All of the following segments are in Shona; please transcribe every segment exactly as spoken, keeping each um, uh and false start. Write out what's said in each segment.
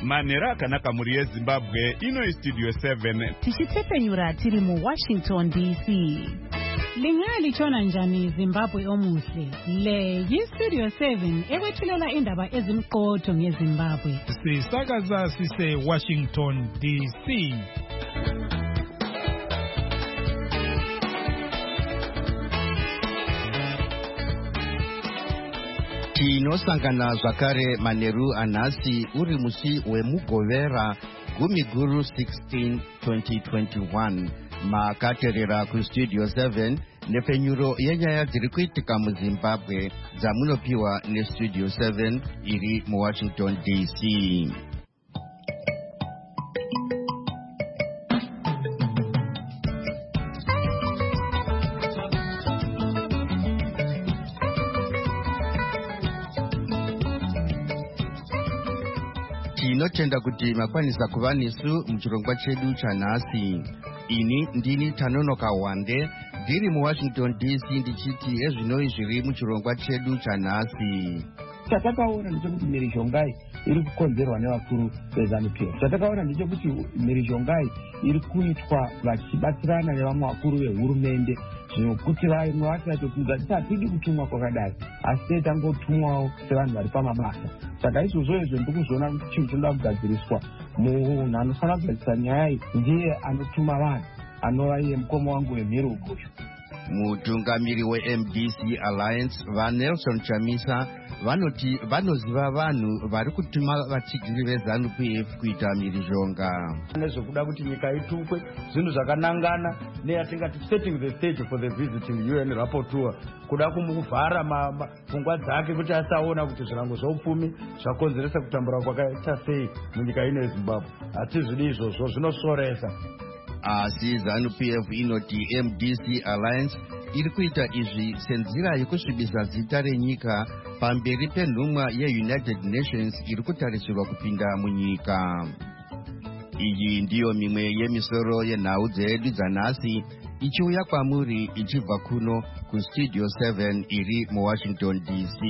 manhero akanaka mhuri yeZimbabwe. Ino Studio seven tichitepfenyura tiri mu Washington D C. Lingali chona njani Zimbabwe omuhle. Le yi Studio seven ekwethulela indaba ezimqotho ngeZimbabwe. Sisakaza sise Washington D C. Tinosangana zvakare manheru anhasi uri musi wemugovera gumi guru sixteen twenty twenty-one. Makaterera kustudio seven nepfenyuro yenyaya dziri kuitika muZimbabwe dzamunopiwa nestudio seven iri muWashington D C. Tinotenda kuti makwanisa kuva nesu muchirongwa chedu chanhasi. Ini ndini Tanonoka Wande ndiri muWashington D C ndichiti ezvinoi zviri muchirongwa chedu chanhasi. Chatakaona ndechekuti mhirizhongai iri kukonzerwa nevakuru veZANU P F. Chatakaona ndechekuti mhirizhongai iri kuitwa vachibatsirana nevamwe vakuru vehurumende zvinokuti vamwe vacho vachokudza kuti hatidi kutumwa kwakadai asi tangotumwawo sevanhu vari pamabasa. Saka izvozvo izvo ndikuzoona kuti chinhu chinoda kugadziriswa. Munhu anofanira kugadzirisa nyaya iyi ndiye anotuma vanhu anova iye mukoma wangu wemhiri ugosho. Mutungamiri weM D C Alliance vaNelson Chamisa vanoti vanoziva vanhu vari kutuma vatsigiri veZANU P F kuita mhirizhonga. Nezvokuda kuti nyika itukwe zvinhu zvakanangana neyatingati setting the stage for the visiting U N rapporteur, kuda kumuvhara pfungwa dzake kuti asaona kuti zvirango zveupfumi zvakonzeresa kutambura kwakaita sei munyika ino yeZimbabwe. Hatizvidi izvozvo, zvinosoresa. Asi ZANU P F inoti M D C Alliance iri kuita izvi senzira yekusvibisa zita renyika pamberi penhumwa yeUnited Nations iri kutarisirwa kupinda munyika. Iyi ndiyo mimwe yemisoro yenhau dzedu dzanhasi ichiuya kwamuri ichibva kuno kustudio seven iri muWashington D C.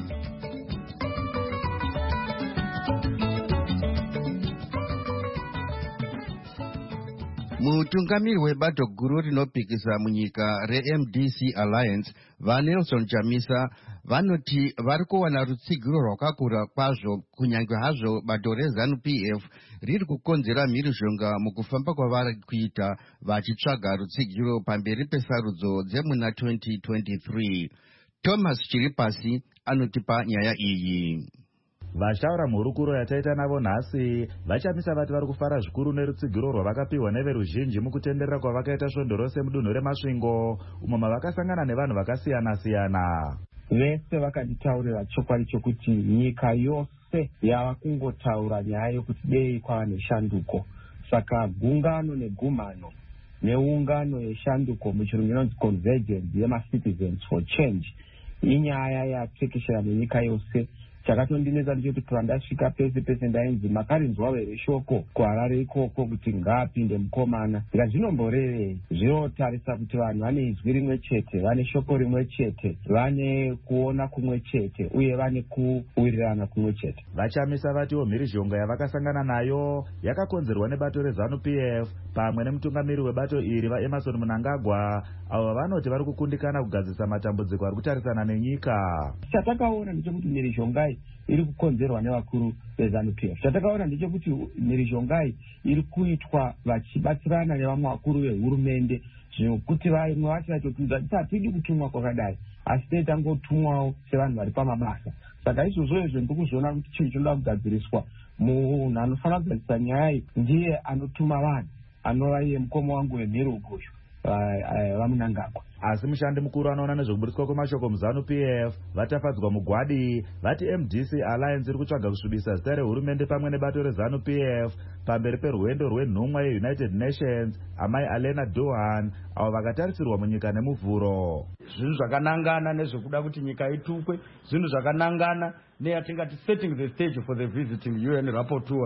Mutungamiri webato guru rinopikisa munyika reM D C Alliance vaNelson Chamisa vanoti vari kuwana rutsigiro rwakakura kwazvo kunyange hazvo bato reZANU P F riri kukonzera mhirizhonga mukufamba kwavari kuita vachitsvaga rutsigiro pamberi pesarudzo dzemuna twenty twenty-three. Thomas Chiripasi anotipa nyaya iyi. Vashaura mhurukuro yataita navo nhasi vachamisa vati vari kufara zvikuru nerutsigiro rwavakapiwa neveruzhinji mukutenderera kwavakaita svondo rose mudunhu remasvingo umo mavakasangana nevanhu vakasiyana-siyana. Vese vakanditaurira chokwadi chokuti nyika yose yava kungotaura nyaya yokuti dei kwava neshanduko. Saka gungano negumhano neungano yeshanduko muchirungu inonzi convergence yemacitizens for change inyaya yatekeshera munyika yose. Chakatondinetsa ndechoti pandasvika pese pese ndainzi makarinzwawo here shoko kuHarare ikoko kuti ngaapinde mukomana. Ngazvinomborevei? Zvinotarisa kuti vanhu vane izwi rimwe chete, vane shoko rimwe chete, vane kuona kumwe chete uye vane kuwirirana kumwe chete. Vachamisa vatiwo mhirizhonga yavakasangana nayo yakakonzerwa nebato reZANU P F pamwe nemutungamiri webato iri vaEmerson Mnangagwa avo vanoti vari kukundikana kugadzisa matambudziko ari kutarisana nenyika. Chatakaona ndechekuti mhirizhongai iri kukonzerwa nevakuru veZANU P F. Chatakaona ndechekuti mhirizhongai iri kuitwa vachibatsirana nevamwe vakuru vehurumende zvinokuti vamwe vacho vachokudza kuti hatidi kutumwa kwakadai asi tangotumwawo sevanhu vari pamabasa. Saka izvozvo izvo ndikuzoona kuti chinhu chinoda kugadziriswa. Munhu anofanira kugadzisa nyaya iyi ndiye anotuma vanhu anova iye mukoma wangu wemhiri ugosho vaMnangagwa. Asi mushandi mukuru anoona nezvekuburiswa kwemashoko muZANU P F vatafadzwa mugwadi vati M D C Alliance iri kutsvaga kusvibisa zita rehurumende pamwe nebato reZANU P F pamberi perwendo rwenhumwa yeUnited Nations amai Alena Dohan avo vakatarisirwa munyika nemuvhuro. Zvinhu zvakanangana nezvekuda kuti nyika itukwe, zvinhu zvakanangana neyatingati setting the stage for the visiting U N rapporteur,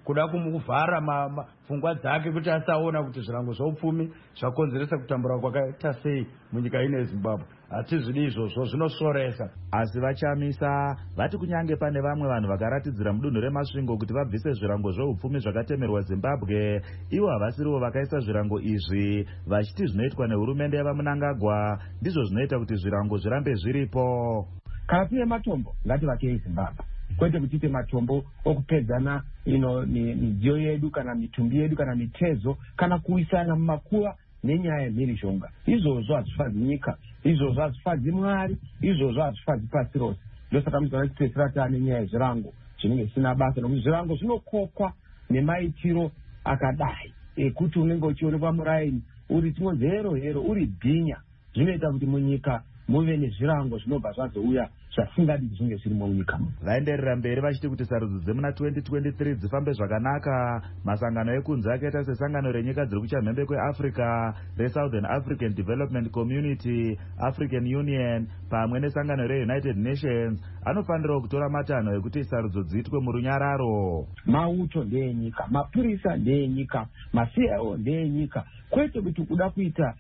kuda kumuvhara pfungwa dzake kuti asaona kuti zvirango zveupfumi zvakonzeresa kutambura kwakaita sei munyika ino yezimbabwe. Hatizvidi izvozvo, zvinosoresa. Asi vachamisa vati kunyange pane vamwe vanhu vakaratidzira mudunhu remasvingo kuti vabvise zvirango zveupfumi zvakatemerwa Zimbabwe, ivo havasirivo vakaisa zvirango izvi, vachiti zvinoitwa nehurumende yavaMnangagwa ndizvo zvinoita kuti zvirango zvirambe zviripo. Kana tine matombo ngativakei Zimbabwe, kwete kuchite matombo okupedzana ino midziyo yedu kana mitumbi yedu kana mitezo kana kuisana mumakuva nenyaya yemhirizhonga. Izvozvo hazvifadzi nyika, izvozvo hazvifadzi Mwari, izvozvo hazvifadzi pasi rose. Ndosaka muzana chipedzisira taane nyaya yezvirango zvinenge zvisina basa, nokuti zvirango zvinokokwa nemaitiro akadai ekuti unenge uchionekwa muraini uri tinonzi hero hero uri bhinya. Zvinoita kuti munyika muve nezvirango zvinobva zvazouya zvasingadi zvinge zvirimo munyika. Vaenderera mberi vachiti kuti sarudzo dzemuna twenty twenty-three dzifambe zvakanaka. Masangano ekunze akaita sesangano renyika dziri kuchamhembe kweAfrica reSouthern African Development Community, African Union pamwe nesangano reUnited Nations anofanirawo kutora matanho ekuti sarudzo dziitwe murunyararo. Mauto ndeyenyika, mapurisa ndeyenyika, maC I O ndeyenyika, kwete kuti kuda kuita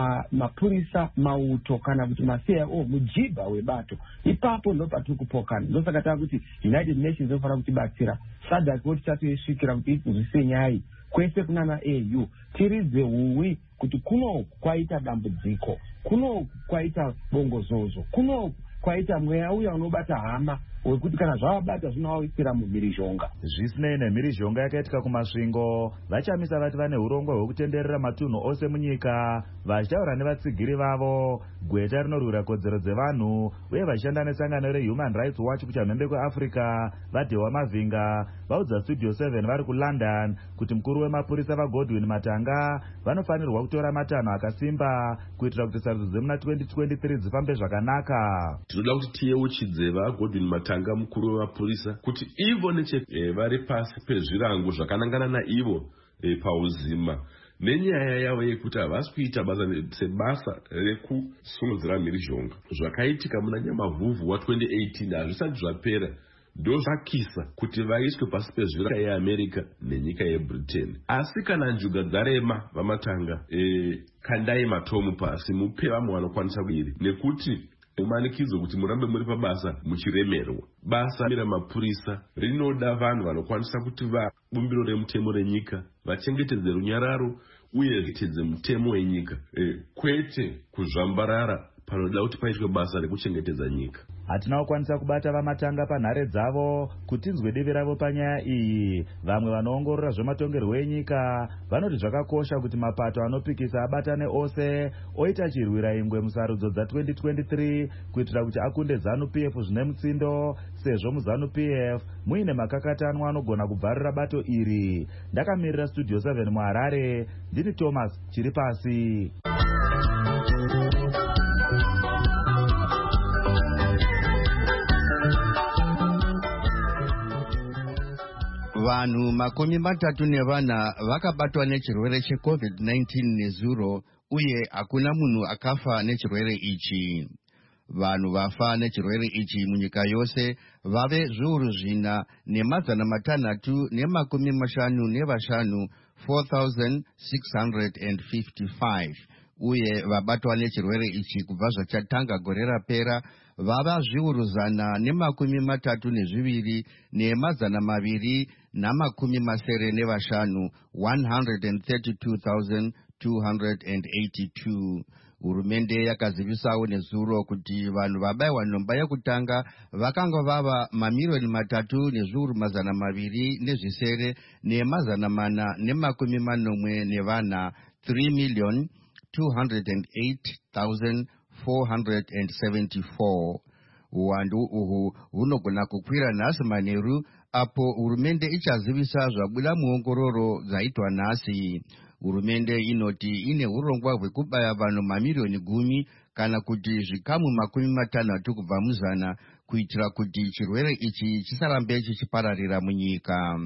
mapurisa mauto kana kuti maC I O mujibha webato. Ipapo ndo patiri kupokana. Ndosaka tava kuti United Nations inofanira kutibatsira. SADC kuti chatoisvikira kuti izvise nyaya kwese kunana A U tiridze huwi kuti kunoku kwaita dambudziko, kunoku kwaita bongozozo, kunoku kwaita mweya uya unobata hama wekuti kana zvavabata zvinovaisira mumhirizhonga. Zvisinei nemhirizhonga yakaitika kumasvingo, vachamisa vati vane urongwa hwekutenderera matunhu ose munyika, vachitaura nevatsigiri vavo, gweta rinorwira kodzero dzevanhu uye vachishanda nesangano reHuman Rights Watch kuchamhembe kweAfrica, vaDhewa Mavhinga vaudza Studio seven vari kuLondon kuti mukuru wemapurisa vaGodwin Matanga vanofanirwa kutora matanho akasimba kuitira kuti sarudzo dzemuna twenty twenty-three dzifambe zvakanaka. Tinoda kuti tiyeuchidze vaGodwin Matanga mukuru wemapurisa kuti ivo neche e, vari pasi pezvirango zvakanangana naivo e, pauzima nenyaya yavo yekuti havasi kuita basa sebasa rekusimudzira mhirizhonga. Zvakaitika muna Nyamavhuvhu wa twenty eighteen hazvisati zvapera ndozvakisa kuti vaiswe pasi pezvirango yeAmerica nenyika yeBritain. Asi kana njuga dzarema vaMatanga e, kandai matomu pasi mupe vamwe vanokwanisa kuiri nekuti umanikidzo kuti murambe muri pabasa muchiremerwa. Basa ramapurisa rinoda vanhu vanokwanisa kuti vabumbiro remutemo renyika vachengetedze runyararo uye vachengetedze mutemo wenyika, e, kwete kuzvambarara panoda kuti paitwe basa rekuchengetedza nyika. Hatina kukwanisa kubata vaMatanga panhare dzavo kuti tinzwe divi ravo panyaya iyi. Vamwe vanoongorora zvematongerwo enyika vanoti zvakakosha kuti mapato anopikisa abatane ose oita chirwira ingwe musarudzo dza twenty twenty-three kuitira kuti akunde ZANU P F zvine mutsindo, sezvo muZANU P F muine makakatanwa anogona kubvarira bato iri. Ndakamirira Studio seven muHarare, ndini Thomas Chiripasi. Vanhu makumi matatu nevana vakabatwa nechirwere cheCovid nineteen nezuro uye hakuna munhu akafa nechirwere ichi. Vanhu vafa nechirwere ichi munyika yose vave zviuru zvina nemazana matanhatu nemakumi mashanu nevashanu four thousand six hundred fifty-five uye vabatwa nechirwere ichi kubva zvachatanga gore rapera vava zviuru zana nemakumi matatu nezviviri nemazana maviri namakumi masere nevashanu one hundred thirty-two thousand two hundred eighty-two. Hurumende yakazivisawo nezuro kuti vanhu vabayiwa nhomba yekutanga vakanga vava mamiliyoni matatu nezviuru mazana maviri nezvisere nemazana mana nemakumi manomwe nevana three million two hundred eight thousand four hundred seventy-four. Uwandu uhu hunogona kukwira nhasi manheru apo hurumende ichazivisa zvabuda muongororo dzaitwa nhasi. Hurumende inoti ine urongwa hwekubaya vanhu mamiliyoni gumi kana kuti zvikamu makumi matanhatu kubva muzana kuitira kuti chirwere ichi chisarambe chichipararira munyika.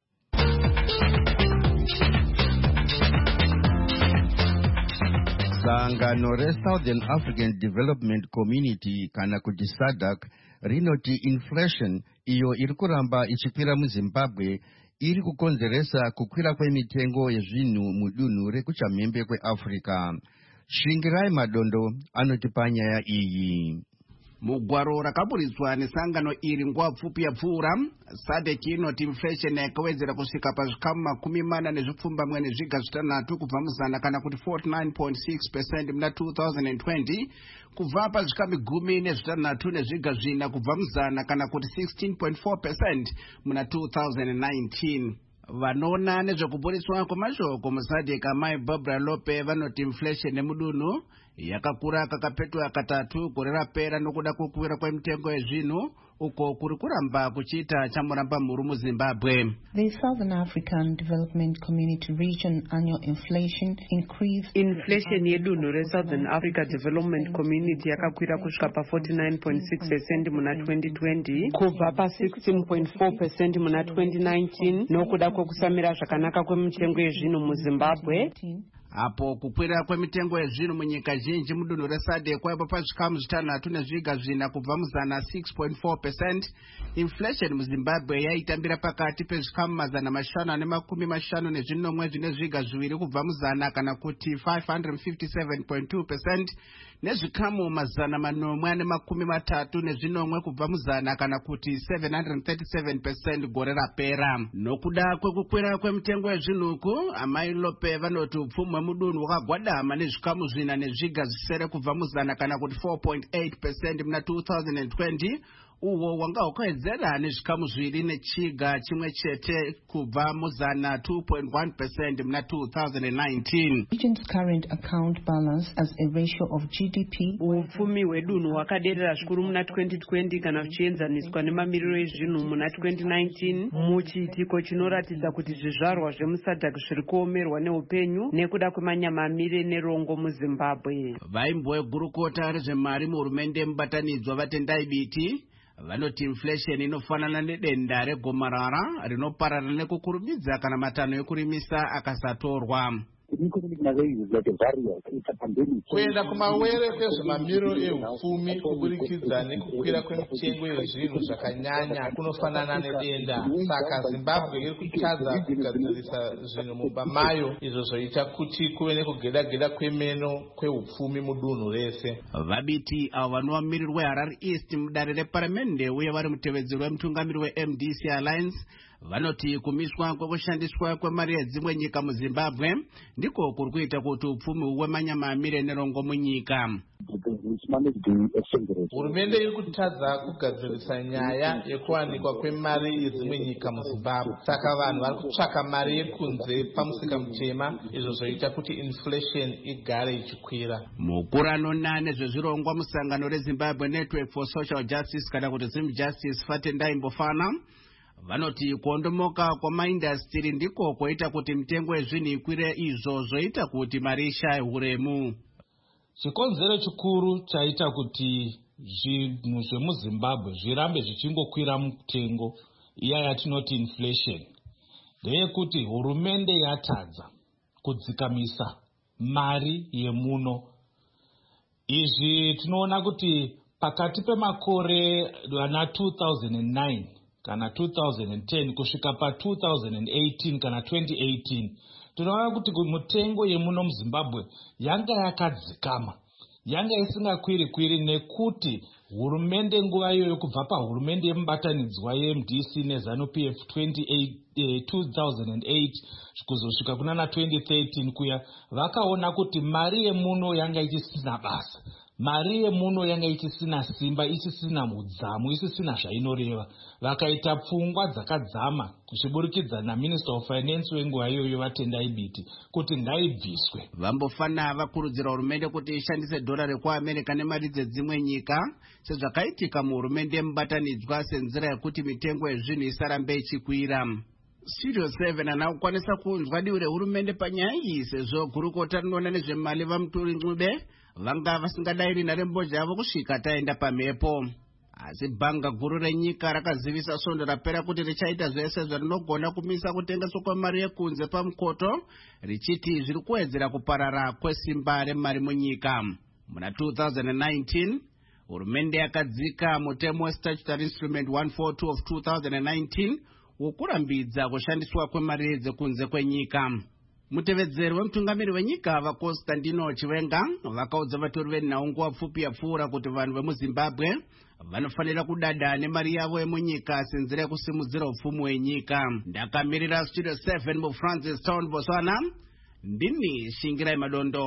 Sangano reSouthern African Development Community kana kuti SADC rinoti inflation iyo iri kuramba ichikwira muZimbabwe iri kukonzeresa kukwira kwemitengo yezvinhu mudunhu rekuchamhembe kweAfrica. Shingirai Madondo anoti panyaya iyi. Mugwaro rakaburitswa nesangano iri nguva pfupi yapfuura, SADC inoti inflation yakawedzera kusvika pazvikamu makumi mana nezvipfumbamwe nezviga zvitanhatu kubva muzana kana kuti forty-nine point six percent muna two thousand twenty kubva pazvikamu gumi nezvitanhatu nezviga zvina kubva muzana kana kuti sixteen point four percent muna two thousand nineteen. Vanoona nezvekuburitswa kwemashoko muSADC amai Barbara Lope vanoti inflation yemudunhu yakakura kakapetwa katatu gore rapera nokuda kwekukwira kwemitengo yezvinhu uko kuri kuramba kuchiita chamuramba mhuru muZimbabwe. The Southern African Development Community Region annual inflation increased. Inflation yedunhu reSouthern Africa Development Community yakakwira kusvika pa forty-nine point six percent muna twenty twenty kubva pa sixteen point four percent muna twenty nineteen nokuda kwekusamira zvakanaka kwemitengo yezvinhu muZimbabwe. Apo kukwira kwemitengo yezvinhu munyika zhinji mudunhu reSADC kwaiva pazvikamu zvitanhatu nezviga zvina kubva muzana six point four percent, inflation muZimbabwe yaitambira pakati pezvikamu mazana mashanu ane makumi mashanu nezvinomwe zvine zviga zviviri kubva muzana kana kuti five hundred fifty-seven point two percent nezvikamu mazana manomwe ane makumi matatu nezvinomwe kubva muzana kana kuti seven hundred thirty-seven percent gore rapera. Nokuda kwekukwira kwemitengo yezvinhuku, amai Lope vanoti upfumi mudunhu wakagwadama nezvikamu zvina nezviga zvisere kubva muzana kana kuti four point eight percent muna two thousand twenty uwo wanga ukawedzera nezvikamu zviri nechiga chimwe chete kubva muzana two point one percent muna two thousand nineteen. Region's current account balance as a ratio of G D P. Upfumi hwedunhu hwakaderera zvikuru muna twenty twenty kana zvichienzaniswa nemamiriro ezvinhu muna twenty nineteen, muchiitiko chinoratidza kuti zvizvarwa zvemuSADC zviri kuomerwa neupenyu nekuda kwemanyamamire nerongo muZimbabwe. Vaimbogurukota rezvemari muhurumende mubatanidzwa vatendai biti vanoti inflation inofanana nedenda regomarara rinoparara nekukurumidza kana matanho ekurimisa akasatorwa. Kuenda kumawere kwezvemamiro ehupfumi kuburikidza nekukwira kwemitengo yezvinhu zvakanyanya kunofanana nedenda. Saka Zimbabwe iri kutadza kugadzirisa zvinhu mumba mayo, izvo zvoita kuti kuve nekugeda-geda kwemeno kwehupfumi mudunhu rese. Vabiti avo vanova mumiri weHarare East mudare reparamende uye vari mutevedzeri wemutungamiri weM D C Alliance vanoti kumiswa kwekushandiswa kwemari yedzimwe nyika muZimbabwe ndiko kuri kuita kuti upfumi huwe manyamamire nerongo munyika. Hurumende iri kutadza kugadzirisa nyaya yekuwanikwa kwemari yedzimwe nyika muZimbabwe. Saka vanhu vari kutsvaka mari yekunze pamusika mutema, izvo zvoita kuti inflation igare ichikwira. Mukuru anoona nezvezvirongwa musangano reZimbabwe Network for Social Justice kana kuti Zim Justice Fatendai Mbofana vanoti kuondomoka kwamaindastiri ndiko kwoita kuti mitengo yezvinhu ikwire, izvo zvoita kuti mari ishaye uremu. Chikonzero chikuru chaita kuti zvinhu zvemuZimbabwe zvirambe zvichingokwira mutengo iya yatinoti inflation ndeyekuti hurumende yatadza kudzikamisa mari yemuno. Izvi tinoona kuti pakati pemakore ana two thousand nine kana two thousand ten kusvika pa two thousand eighteen kana twenty eighteen tinoona kuti mutengo yemuno muZimbabwe yanga yakadzikama, yanga isingakwiri kwiri nekuti hurumende nguva iyoyo kubva pahurumende yemubatanidzwa yeM D C neZANU P F two thousand eight kuzosvika kunana twenty thirteen kuya vakaona kuti mari yemuno yanga ichisina basa, mari yemuno yanga ichisina simba, ichisina mudzamu, isisina zvainoreva. Vakaita pfungwa dzakadzama kuchiburikidza naMinister of Finance wenguva iyoyo Vatendai Biti kuti ngaibviswe. Vambofana vakurudzira hurumende kuti ishandise dhora rekuAmerica nemari dzedzimwe nyika sezvakaitika muhurumende mubatanidzwa senzira yekuti mitengo yezvinhu isarambe ichikwira. Studio seven anakukwanisa kunzwa divi rehurumende panyaya iyi sezvo gurukota rinoona nezvemali vaMuturi Ncube vanga vasingadairi nharembozha yavo kusvika taenda pamhepo. Asi bhanga guru renyika rakazivisa svondo rapera kuti richaita zvese zvarinogona kumisa kutengeswa kwemari yekunze pamukoto, richiti zviri kuwedzera kuparara kwesimba remari munyika. Muna two thousand nineteen hurumende yakadzika mutemo weStatutory Instrument one forty-two of two thousand nineteen wokurambidza kushandiswa kwemari dzekunze kwenyika. Mutevedzeri wemutungamiri wenyika vaConstantino Chiwenga vakaudza vatori venhau nguva pfupi yapfuura kuti vanhu vemuZimbabwe vanofanira kudada nemari yavo yemunyika senzira yekusimudzira upfumi hwenyika. Ndakamirira Studio seven muFrancis Town, Botswana. Ndini Shingirai Madondo.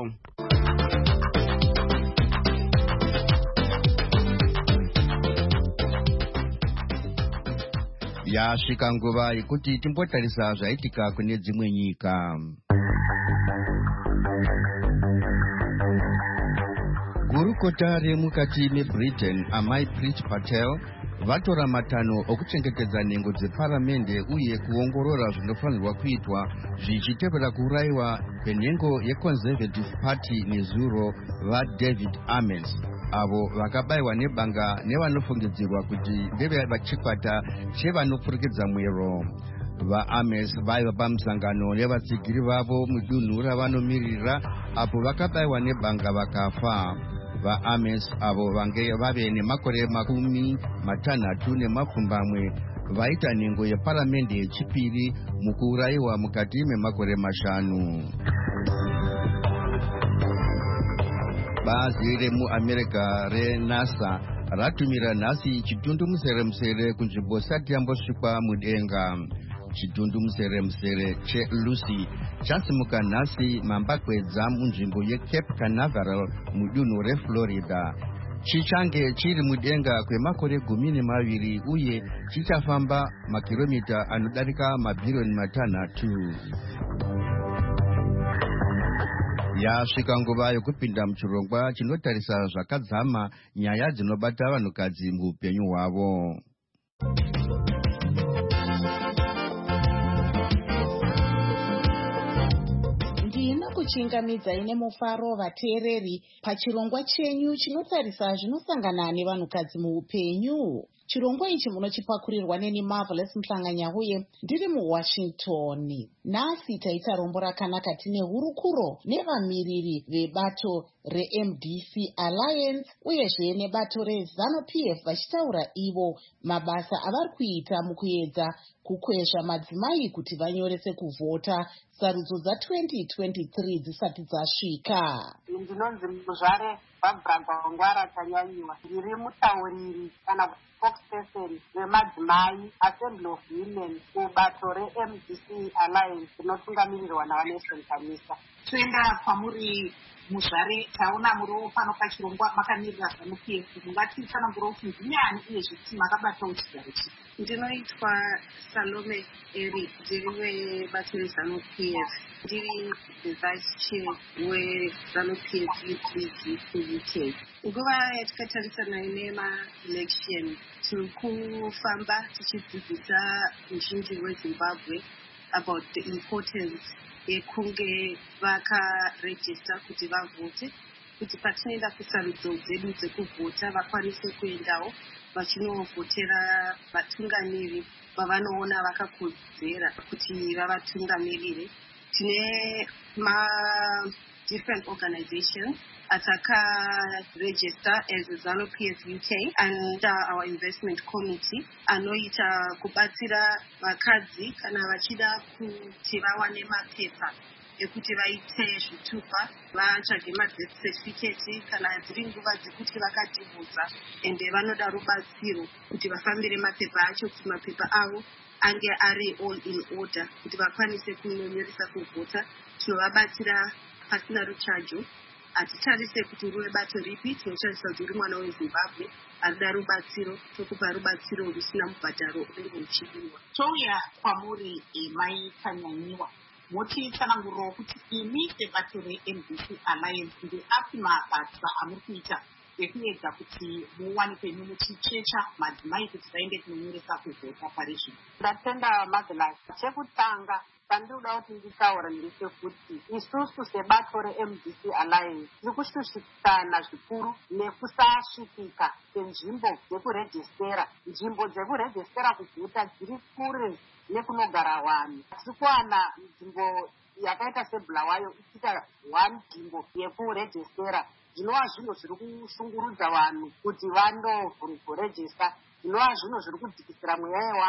Yasvika nguva yekuti timbotarisa zvaitika kune dzimwe nyika. Gurukota remukati meBritain Amai Priti Patel vatora matanho okuchengetedza nhengo dzeparamende uye kuongorora zvinofanirwa kuitwa zvichitevera kuurayiwa kwenhengo yeConservative Party nezuro vaDavid Amess, avo vakabayiwa nebanga nevanofungidzirwa kuti ndevavachikwata chevanopfurikidza mwero. VaAmess vaiva pamusangano nevatsigiri vavo mudunhu ravanomirira apo vakabayiwa nebanga vakafa. VaAmess avo vange vave nemakore makumi matanhatu nemapfumbamwe vaita nhengo yeparamende yechipiri mukuurayiwa mukati memakore mashanu. Bazi remuAmerica reNASA ratumira nhasi chitundumusere-musere kunzvimbo isati yambosvikwa mudenga. Chitundumusere-musere cheLucy chasimuka nhasi mambakwedza munzvimbo yeCape Canaveral mudunhu reFlorida. Chichange chiri mudenga kwemakore gumi nemaviri uye chichafamba makiromita anodarika mabhirioni matanhatu. Yasvika nguva yokupinda muchirongwa chinotarisa zvakadzama nyaya dzinobata vanhukadzi muupenyu hwavo. Ndinokuchingamidzai nemufaro vateereri pachirongwa chenyu chinotarisa zvinosangana nevanhukadzi muupenyu. Chirongwa ichi munochipakurirwa neni Marvelous Mhlanganya uye ndiri muWashington. Nhasi taita rombo rakanaka tine hurukuro nevamiriri vebato reM D C Alliance uyezve nebato reZANU-P F vachitaura ivo mabasa avari kuita mukuedza kukwezva madzimai kuti vanyorese kuvhota sarudzo dza-twenty twenty-three dzisati dzasvika. Ndinonzi Muzvare Barbara Gwangwara Tanyanyiwa. Ndiri mutauriri kana spokesperson wemadzimai Assembly of Women kubato reM D C Alliance rinotungamirirwa naVanelson Chamisa. Toenda kwamuri Muzvare, taona muriwo pano pachirongwa makamirira ZANU-P F. Mungatitsanangurawo kuti ndiani uye zvekuti makabatawo chigaro chipi? Ndinoitwa Salome Eri, ndiri webato reZANU-P F. Ndiri the vice chair weZANU-P F Youth League kuU K. Nguva yatakatarisana nema-election tiri kufamba tichidzidzisa muzhinji weZimbabwe about the importance yekunge vakarejista kuti vavhote, kuti patinoenda kusarudzo dzedu dzekuvhota vakwanise kuendawo vachinovhotera vatungamiri vavanoona vakakodzera kuti vavatungamirire. Tine ma different organizations atakaregister as ZANU-P F U K under our investment committee anoita kubatsira vakadzi kana vachida kuti vawane mapepa ekuti vaite zvitupa, vatsvage mabirth certificate kana dziri nguva dzekuti vakadhivhotsa ende vanoda rubatsiro kuti vafambire mapepa acho kuti mapepa avo ange ari all in order kuti vakwanise kunonyoresa kuvhota. Tinovabatsira pasina ruchajo. Hatitarise kuti ruve bato ripi, tinotarisa kuti uri mwana weZimbabwe arida rubatsiro, tokupa rubatsiro rusina mubhadharo unenge uchidiwa. Touya kwamuri Mai Tanyanyiwa, mutitsanangurawo kuti imi sebato reM D C Alliance ndeapi mabasa amuri kuita ekuedza kuti muwane penyu muchichecha madzimai kuti vaende kunonyoresa kuvhota pari zvino? Ndatenda Marvelous. Chekutanga pandinoda kuti nditaura ndechekuti isusu sebato reM D C Alliance tiri kushushikana zvikuru nekusasvikika kwenzvimbo dzekurejistera. Nzvimbo dzekurejistera kuvhota dziri kure nekunogara vanhu. Tiri kuwana nzvimbo yakaita seBulawayo ichiita one nzvimbo yekurejistera. Zvinova zvinhu zviri kushungurudza vanhu kuti vandorejista. Zvinova zvinhu zviri kudzikisira mweya yevanhu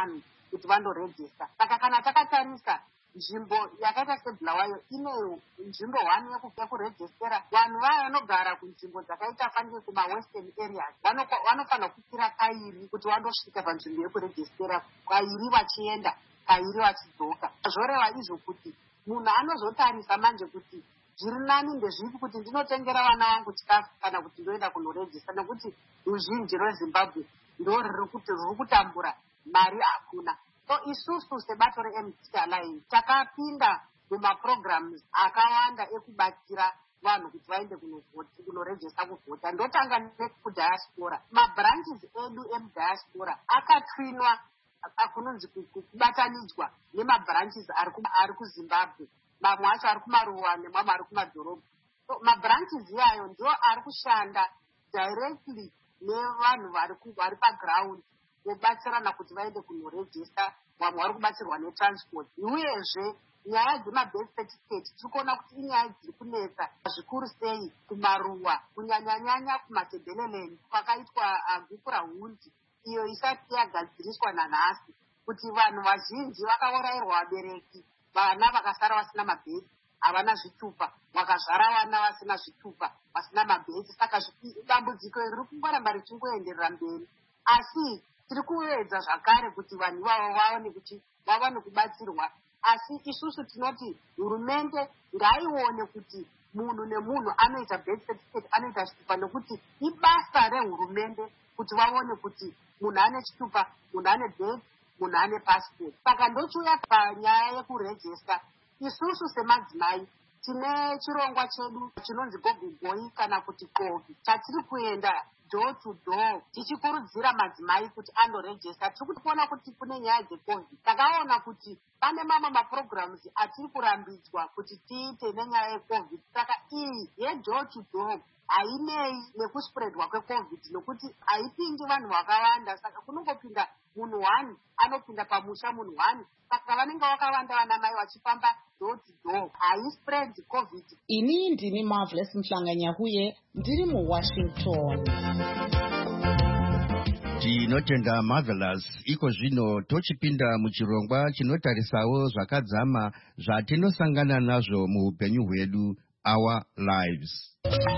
kuti vandorejista. Saka kana takatarisa nzvimbo yakaita sebulawayo ine nzvimbo one yekurejistera vanhu vaya vanogara kunzvimbo dzakaita fanike kumawestern areas vanofanira kukwira kairi kuti vandosvika panzvimbo yekurejistera, kairi vachienda kairi vachidzoka. Zvoreva izvo kuti munhu anozotarisa manje kuti zviri nani ndezvipi kuti ndinotengera vana vangu chikafu kana kuti ndoenda kunorejista, nekuti ruzhinji rwezimbabwe ndo riri kutambura, mari hakuna. So isusu sebato re-M D C Alliance takapinda mumaprograms akawanda ekubatsira vanhu kuti vaende kunorejista kuvhota. Ndotanga nekudhayasipora. Mabranches edu emudhayasipora akatwinwa kunonzi kubatanidzwa nemabranches ari kuzimbabwe, mamwe acho ari kumaruwa nemamwe ari kumadhorobha. So mabranches iyayo ndo ari kushanda directly nevanhu vari paground kubatsirana kuti vaende kunorejista, vamwe vari kubatsirwa netransport. Uyezve nyaya dzemabirth certificate tiri kuona kuti inyaya dziri kunetsa zvikuru sei kumaruwa, kunyanyanyanya kumatebheleleni kwakaitwa gukura hundi iyo isati yagadziriswa nanhasi, kuti vanhu vazhinji vakaurayirwa vabereki, vana vakasara vasina mabhesi, havana zvitupa, vakazvara vana vasina zvitupa, vasina mabhesi. Saka dambudziko riri kungoramba richingoenderera mberi, asi tiri kuedza zvakare kuti vanhu ivavo vaone kuti vawane kubatsirwa. Asi isusu tinoti hurumende ngaione kuti munhu nemunhu anoita birth certificate, anoita chitupa, nekuti ibasa rehurumende kuti vaone kuti munhu ane chitupa, munhu ane birth, munhu ane passport. Saka ndochiuya panyaya yekurejista. Isusu semadzimai tine chirongwa chedu chinonzi gogogoi kana kuti kovi, chatiri kuenda door to door tichikurudzira madzimai kuti andorejista. Tiri kuona kuti kune nyaya dzecovid, takaona kuti pane mamwe maprograms atiri kurambidzwa kuti tiite nenyaya yecovid. Saka iyi yedoor to door hainei nekuspreadwa kwecovid, nekuti haipindi vanhu vakawanda. Saka kunongopinda munhu one, anopinda pamusha munhu one. Saka vanenge vakawanda vanamai vachifamba door to door, haispread covid. Ini ndini Marvelous Mhlanganyahuye, ndiri muWashington. Tinotenda Marvelous. Iko zvino tochipinda muchirongwa chinotarisawo zvakadzama zvatinosangana nazvo muupenyu hwedu, our lives.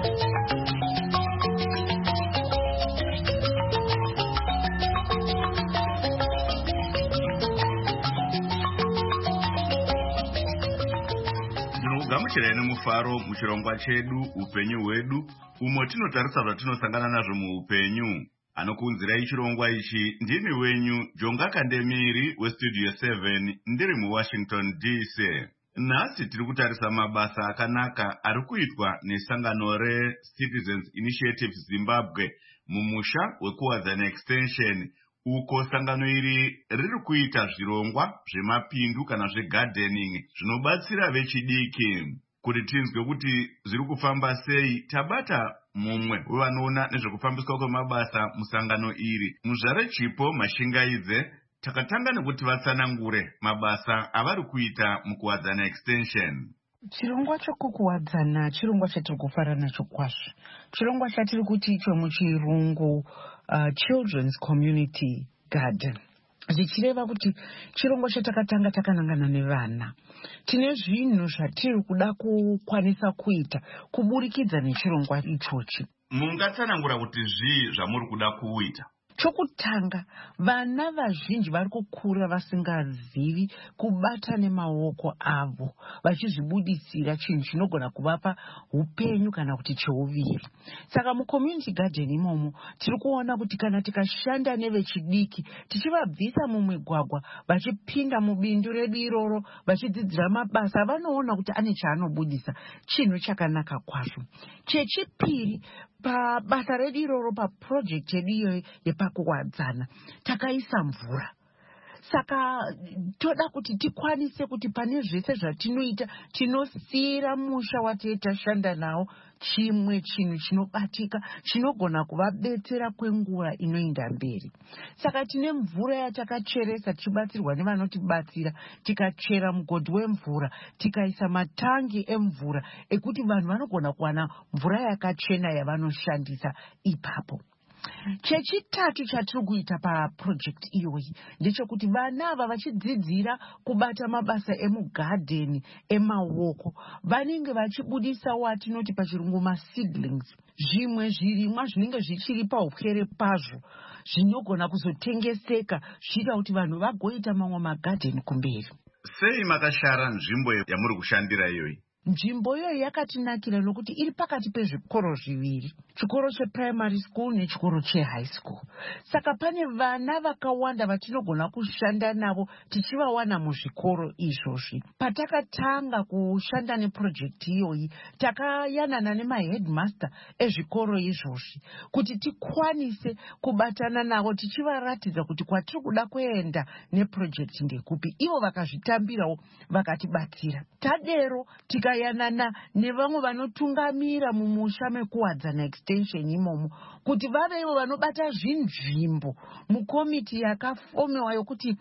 gamuchirai nemufaro muchirongwa chedu upenyu hwedu, umo tinotarisa zvatinosangana nazvo muupenyu. Anokuunzirai chirongwa ichi ndini wenyu Jonga Kandemiri westudio seven, ndiri muWashington D C. Nhasi tiri kutarisa mabasa akanaka ari kuitwa nesangano reCitizens Initiative Zimbabwe mumusha wekuwadzana extension, uko sangano iri riri kuita zvirongwa zvemapindu kana zvegardening zvinobatsira vechidiki. Kuti tinzwe kuti zviri kufamba sei, tabata mumwe wevanoona nezvekufambiswa kwemabasa musangano iri, Muzvare Chipo Mashingaidze. Takatanga nekuti vatsanangure mabasa avari kuita mukuwadzana extension. Chirongwa chokukuwadzana chirongwa chatiri kufara nacho kwazvo. Chirongwa chatiri kuti icho muchirungu uh, Children's Community Garden. Zvichireva kuti chirongwa chatakatanga takanangana nevana. Tine zvinhu zvatiri kuda kukwanisa kuita kuburikidza nechirongwa ichochi. Mungatsanangura kuti zvii zvamuri kuda kuita? Chokutanga, vana vazhinji vari kukura vasingazivi kubata nemaoko avo, vachizvibudisira chinhu chinogona kuvapa upenyu kana kuti cheuviri. Saka mucommunity garden imomo tiri kuona kuti kana tikashanda nevechidiki tichivabvisa mumigwagwa vachipinda mubindu redu iroro vachidzidzira mabasa, vanoona kuti ane chaanobudisa, chinhu chakanaka kwazvo. Chechipiri, pabasa redu iroro paproject yedu iyoyo yepakuwadzana takaisa mvura. Saka toda kuti tikwanise kuti pane zvese zvatinoita tinosiyira musha watashanda nawo chimwe chinhu chinobatika chinogona kuvabetsera kwenguva inoenda mberi. Saka tine mvura yatakacheresa tichibatsirwa nevanotibatsira, tikachera mugodhi wemvura, tikaisa matangi emvura ekuti vanhu vanogona kuwana mvura yakachena yavanoshandisa ipapo. Chechitatu chatiri kuita paprojekti iyoyi ndechekuti vana ava vachidzidzira kubata mabasa emugadheni emaoko vanenge vachibudisa watinoti pachirungu maseedlings, zvimwe zvirimwa zvinenge zvichiri paupwere pazvo zvinogona kuzotengeseka zviita kuti vanhu vagoita mamwe magadheni kumberi. Sei makashara nzvimbo yamuri kushandira iyoyi? Nzvimbo iyoyi yakatinakira nokuti iri pakati pezvikoro zviviri, chikoro cheprimary school nechikoro chehigh school. Saka pane vana vakawanda vatinogona kushanda navo tichivawana muzvikoro izvozvi. Patakatanga kushanda neprojekti iyoyi takayanana nemaheadmaster ezvikoro izvozvi kuti tikwanise kubatana navo tichivaratidza kuti kwatiri kuda kuenda neprojekti ndekupi. Ivo vakazvitambirawo vakatibatsira. Tadero tika yanana nevamwe vanotungamira mumusha mekuwadzana extension imomo kuti vavewo vanobata zvinzvimbo mukomiti yakafomewa yokuti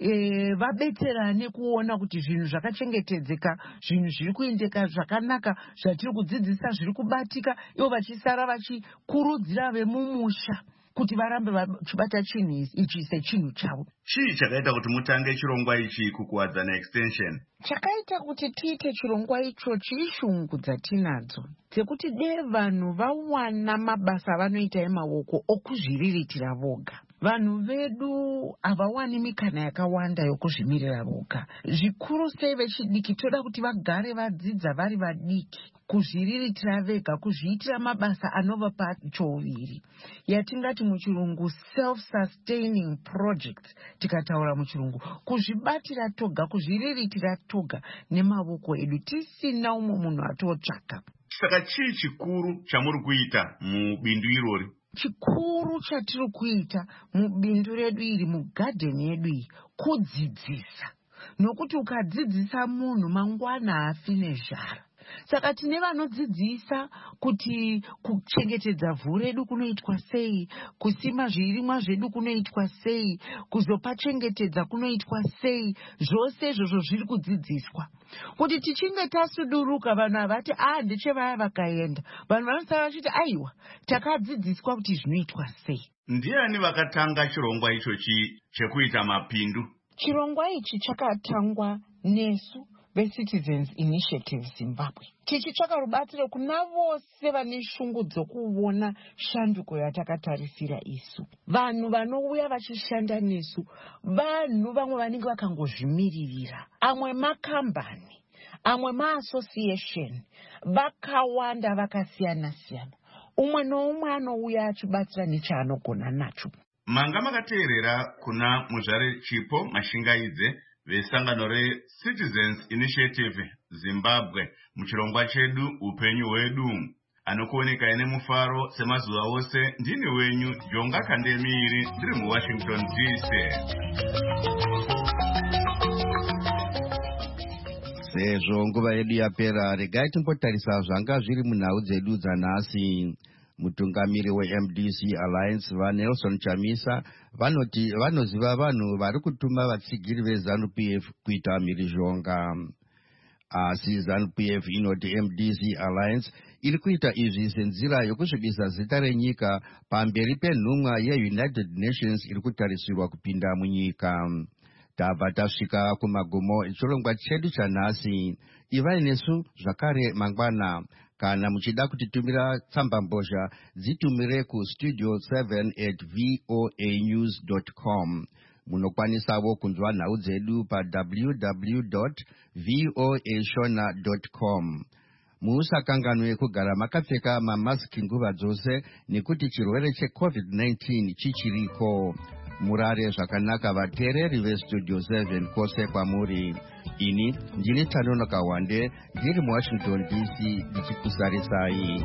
e, vabetserane kuona kuti zvinhu zvakachengetedzeka, zvinhu zviri kuendeka zvakanaka, zvatiri kudzidzisa zviri kubatika, ivo vachisara vachikurudzira vemumusha kuti varambe vachibata chinhu ichi sechinhu chavo. Chii chakaita kuti mutange chirongwa ichi kukuwadzana extension? Chakaita kuti tiite chirongwa ichochi ishungu dzatinadzo dzekuti dei vanhu vawana mabasa avanoita emaoko okuzviriritira voga. Vanhu vedu havawani mikana yakawanda yokuzvimirira voga. Zvikuru sei vechidiki toda kuti vagare vadzidza vari vadiki kuzviriritira vega, kuzviitira mabasa anova pachoviri yatingati muchirungu self-sustaining projects. Tikataura muchirungu kuzvibatira toga, kuzviriritira toga nemavoko edu tisina umwe munhu atotsvaka. Saka chii chikuru chamuri kuita mubindu irori? Chikuru chatiri kuita mubindu redu iri, mugadheni yedu iyi, kudzidzisa. Nokuti ukadzidzisa munhu mangwana hafi nezhara. Saka tine vanodzidzisa kuti kuchengetedza vhu redu kunoitwa sei, kusima zvirimwa zvedu kunoitwa sei, kuzopachengetedza kunoitwa sei, zvose izvozvo zviri kudzidziswa. Kuti tichinge tasuduruka vanhu havati ah ndechevaya vakaenda, vanhu vanosara vachiti aiwa takadzidziswa kuti zvinoitwa sei. Ndiani vakatanga chirongwa ichochi chekuita mapindu? Chirongwa ichi chakatangwa nesu veCitizens Initiative Zimbabwe, tichitsvaka rubatsiro kuna vose vane shungu dzokuona shanduko yatakatarisira isu. Vanhu vanouya vachishanda nesu vanhu vamwe vanenge vakangozvimiririra, amwe makambani, amwe maassociation, vakawanda vakasiyana siyana. Umwe noumwe anouya achibatsira nechaanogona nacho. Manga makateerera kuna muzvare Chipo Mashingaidze vesangano reCitizens Initiative Zimbabwe muchirongwa chedu upenyu hwedu. Anokuoneka ine mufaro semazuva ose ndini wenyu Jonga Kandemiri ndiri muWashington D C. Sezvo nguva yedu yapera, regai timbotarisa zvanga zviri munhau dzedu dzanhasi. Mutungamiri weM D C Alliance vaNelson Chamisa vanoti vanoziva vanhu vari kutuma vatsigiri veZANU-P F kuita mhirizhonga. Asi ZANU-P F inoti M D C Alliance iri kuita izvi senzira yokusvibisa zita renyika pamberi penhumwa yeUnited Nations iri kutarisirwa kupinda munyika. Tabva tasvika kumagumo echirongwa chedu chanhasi. Ivai nesu zvakare mangwana. Kana muchida kutitumira tsamba mbozha dzitumire ku studio seven at voanews dot com. Munokwanisawo kunzwa nhau dzedu pa w w w dot voashona dot com. Musakanganwe kugara makapfeka mamasiki nguva dzose nekuti chirwere checovid nineteen chichiriko. Murare zvakanaka vateereri vestudio seven kwose kwamuri. Ini ndini Tanonoka Wande ndiri muWashington D C ndichikusarisai.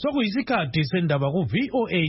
sokuyisikhathi sendaba ku-V O A